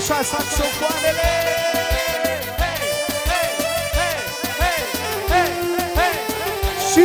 Așa saxofoanele. Și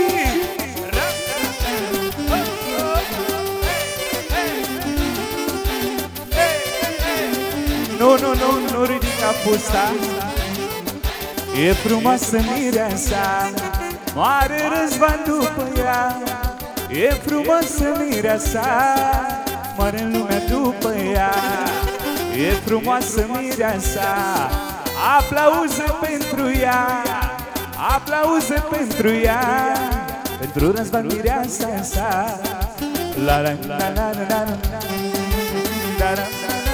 nu ridica fusta. E frumoasă mireasa, moare Răzvan după ea. E frumoasă mireasa, moare în lumea după ea. E frumoasă mireasa, aplauze pentru ea. Aplauze pentru ea, pentru Răzvan mireasa sa. La la la la la la la la.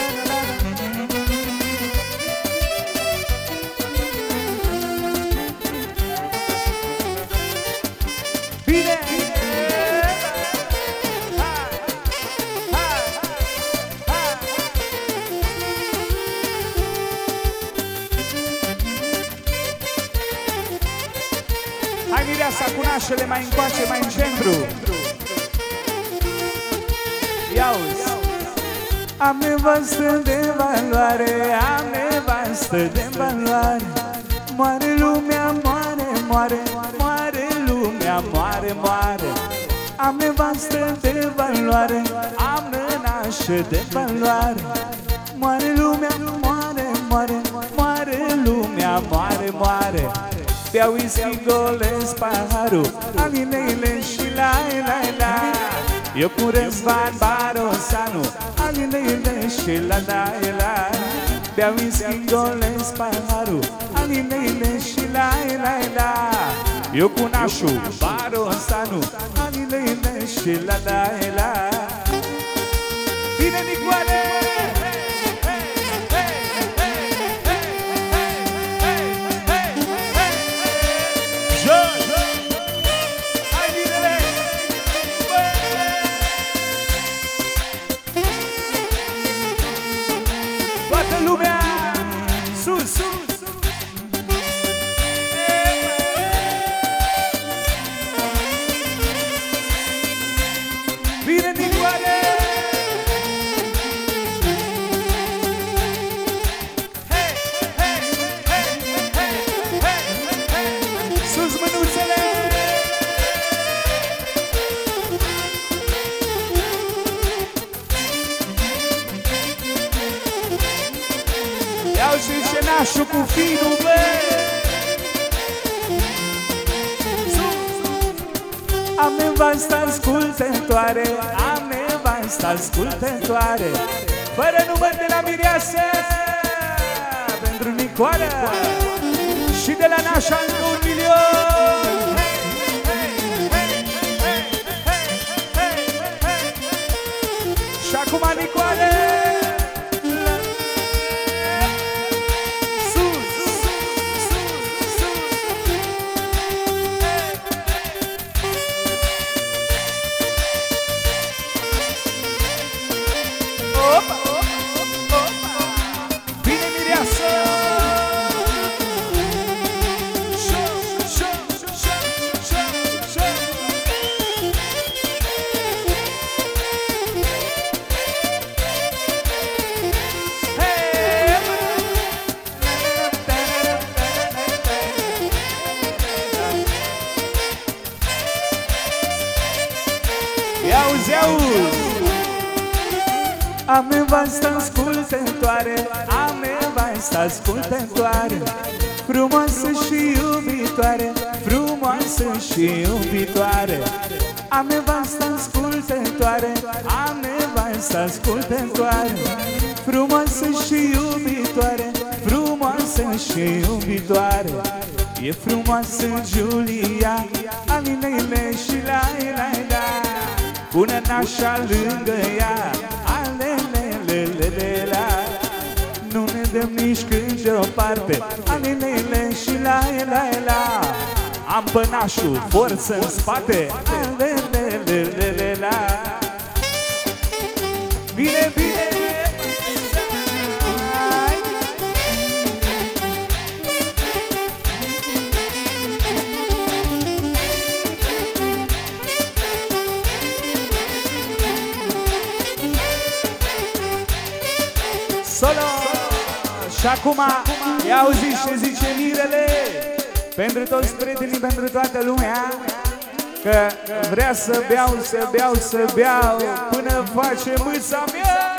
Bine! Hai mireasa cu nașele mai încoace, mai în centru. Ia-uzi! Am nevastă de valoare, am nevastă de valoare. Moare lumea, moare, moare, moare lumea, moare, moare. Am nevastă de valoare, am nănașă de valoare. Moare lumea, moare, moare, moare lumea, moare, moare. Beau whisky, golesc paharul, alineile și la. Eu cu Răzvan Barosanu, alineile și la. Beau whisky, golesc paharul, alineile și la. Eu cu nașul Barosanu, alineile și la. Bine, Nicoane! Lumea sus, sus. Vine Nicoane. Hey, hey, hey, hey, hey. Sus mânuțele. Iau și cenașul cu finul, bă! Am nevastă ascultătoare, am nevastă ascultătoare, fără număr de la mireasă, pentru Nicoana și de la nașa încă 1 milion. Și acum Nicoane. Am nevastă ascultătoare, am nevastă ascultătoare, frumoasă și iubitoare, frumoasă și iubitoare. Am nevastă ascultătoare, am nevastă ascultătoare, frumoasă și iubitoare, frumoasă și iubitoare. E frumoasă Giulia, alineile și la. Pune nașa lângă ea, alelelelelelea. Nu ne dăm nici când deoparte, alineile și la. Am pănașul, forță în spate, alelelelelelea. Bine, bine! Solo! Și acum, ia auziți ce zice Mirele, pentru toți prietenii, pentru toată lumea, că vrea să beau, să beau, să beau, până face mâța mea.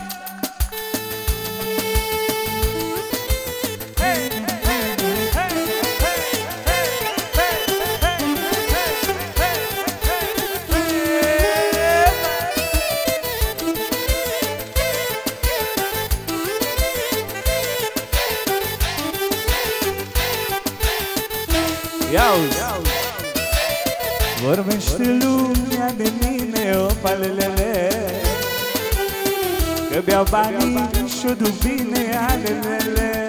Iauzi, vorbește lumea de mine, opalelele, că beau banii și-o duc bine, alelele.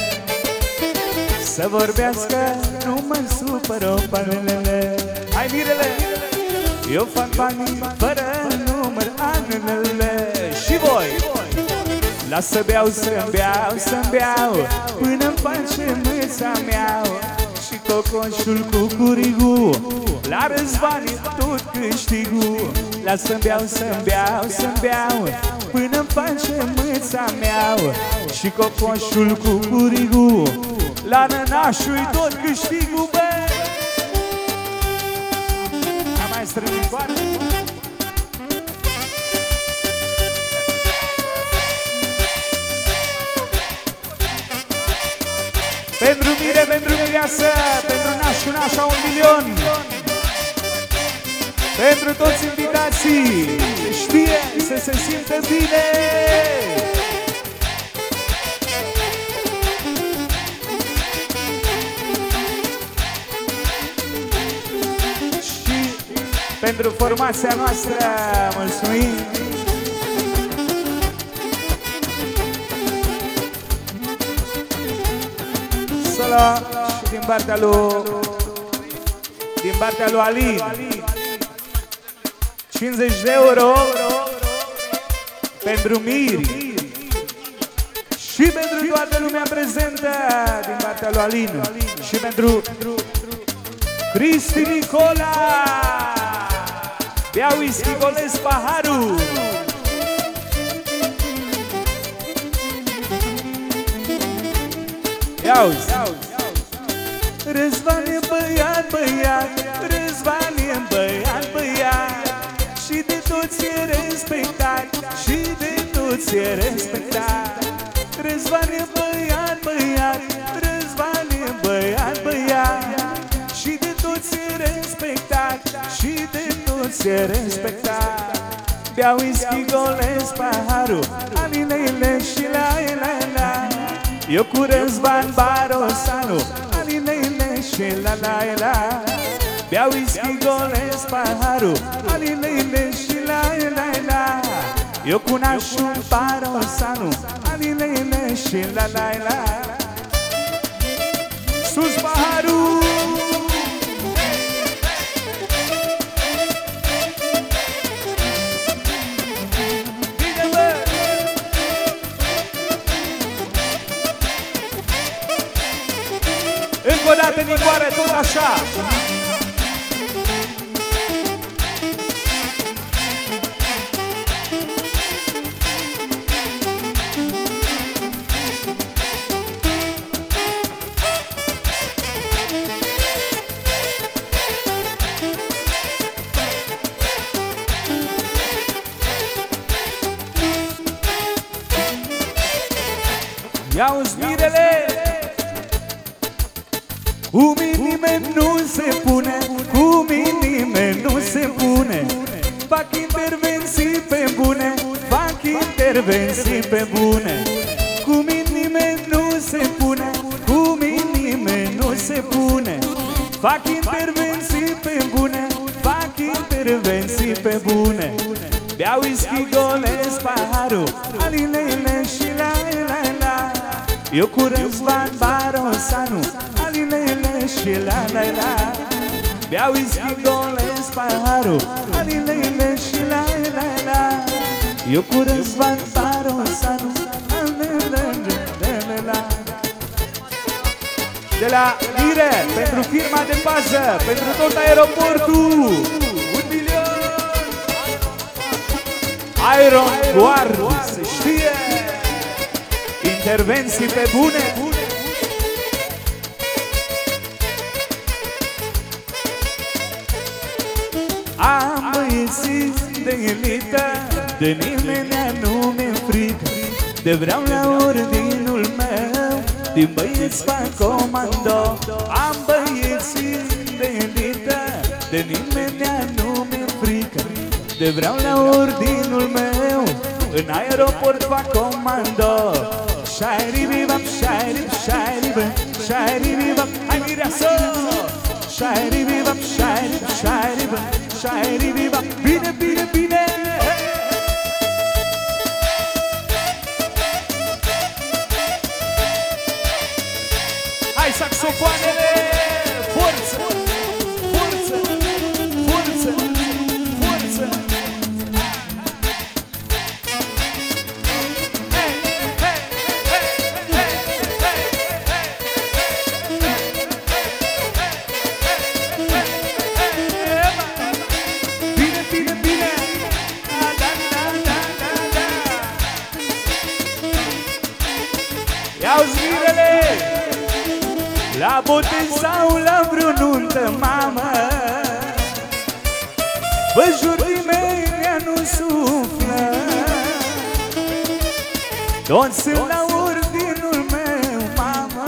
Să vorbească, nu mă supăr, opalelele. Hai, Mirele! Eu fac banii fără număr, alelele. Și voi! Las să beau, să-mi beau, să-mi beau, până-mi face mâța mea. Și cocoșul cu curigu, la Răzvani tot câștigul. Las să-mi beau, să-mi beau, să-mi beau, până-mi face mâța mea. Și cocoșul cu curigu, la Nănașul tot câștigul, bă! Am mai strânit foarte. Pentru Mire, pentru Mireasă, pentru Nașu, Nașa, 1.000.000. Pentru toți invitații, să știe, să se simtă bine. Și pentru formația noastră, mulțumim. Și din partea lui Alin 50 de euro pentru Miri și pentru toată lumea prezentă din partea lui Alin și pentru Cristi Nicola. Bea whisky, golesc paharul. Iauzi, Răzvan e băiat, băiat, Răzvan e băiat, băiat, și de toți e respectat, și de toți e respectat. Răzvan e băiat, băiat, Răzvan e băiat, băiat, și de toți e respectat, și de toți e respectat. Bea whisky, golesc paharul, alinele și la. Eu cu Răzvan Barosanu, alinele și la. Bea whisky, golesc paharul, alinele și la. Eu cu Nașu Barosanu, alinele și la. Sus paharul! Încă o dată, Nicoare, tot așa. Ia-uzi, Mirele! Cu mine nimeni nu se pune, cu mine nimeni nu se pune. Fac intervenții pe bune, fac intervenții pe bune. Cu mine nimeni nu se pune, cu mine nimeni nu se pune. Fac intervenții pe bune, fac intervenții pe bune. Bea whisky, golesc paharul, alinele și la. Eu cu Răzvan Barosanu, alinele și la. Bea whisky, golesc paharul, alinele și la. Eu cu Răzvan Barosanu, alinele. De la Mire, pentru firma de pază, pentru tot aeroportul, 1.000.000. Iron Guard, se știe. intervenții pe bune. Am băieții de elită, de nimeni nu mi-e frică, de vreau la ordinul meu, din băieți fac comando. Am băieții de elită, de nimeni nu mi-e frică, de vreau la ordinul meu, în aeroport fac comando. Shai-ri-bi-bap, shai-ri-bi-bap, shai-ri-bi-bap, hai mireasă! Shai-ri-bi-bap, shai-ri-bi-bap, shai-ri-bi-bap, bine, bine, bine! Hai saxofoanele! Forță! Forță! Forță! Forță! Ia-uzi mirele, la botez sau la vreo nuntă, mamă, bă, jur nimeni nu suflă, toți sunt la ordinul meu, mamă,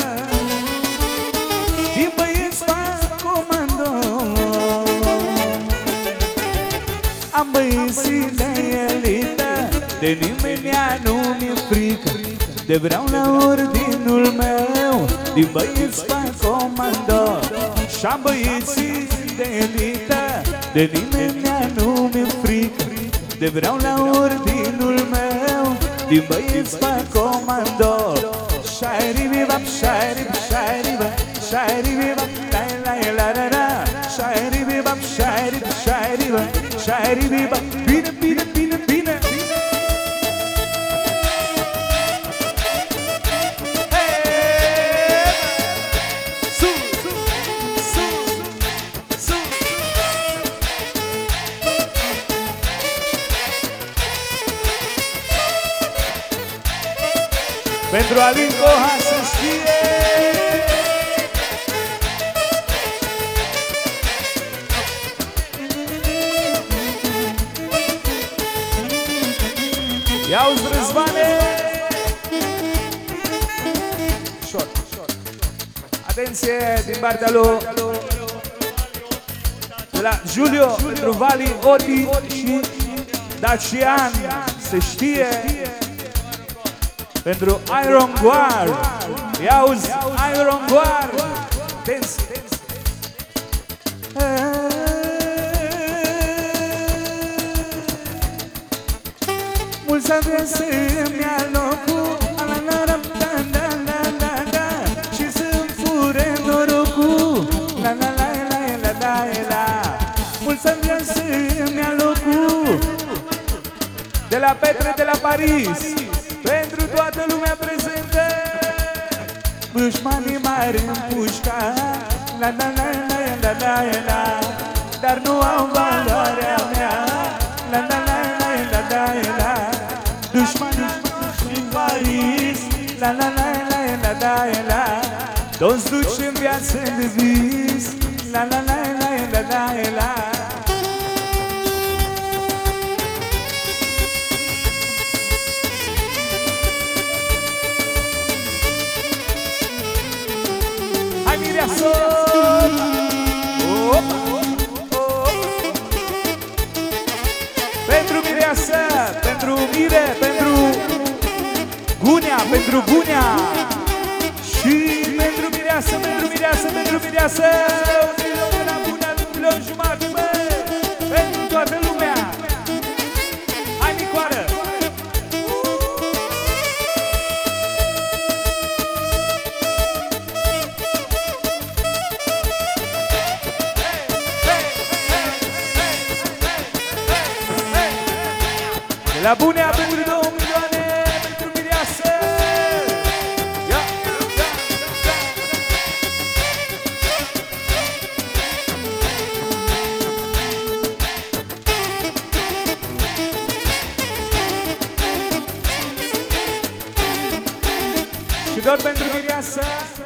din băieți fac comando. Am băieții de elită, de nimeni nu mi-e frică, de vreau la ordinul meu, din băieți fac comando. Și-am băieții de elită, de nimeni nu mi-e frică, de vreau la ordinul meu, din băieți fac comando. Shai-ri-bi-bap, shai-ri-bap, shai-ri-bap, shai-ri-bi-bap, la-la-la-la-la, shai-ri-bi-bap, shai-ri-bap, shai-ri-bap, shai-ri-bi-bap, bine, bine, bine, bine. Pentru Alin Coha să știe. Ia-uzi Răzvane! Short. Atenție din partea lui de la Giulio, pentru Vali, Oti și Dacian, se știe. Pentru Iron Guard, ia-uzi Iron Guard, atenție! Mulți avea să-mi ia locul, și să-mi fure norocul, mulți avea să-mi ia locul, de la Petre de la Paris, pentru toată lumea prezentă. Dușmanii mari în pușca, la, dar nu au valoarea mea, la. Dușmanii în Paris, la, toți duci în viață de vis, la. Hai mireasă! Pentru mireasă, pentru mire, pentru Gunea, pentru Gunea și pentru mireasă, pentru mireasă, pentru mireasă. Un milion de la Gunea, 1,5 milion, bă, pentru toată lumea. Hai micoară! De la Bunea pentru 2 milioane, pentru mireasă. Ia. doar pentru Mireasa.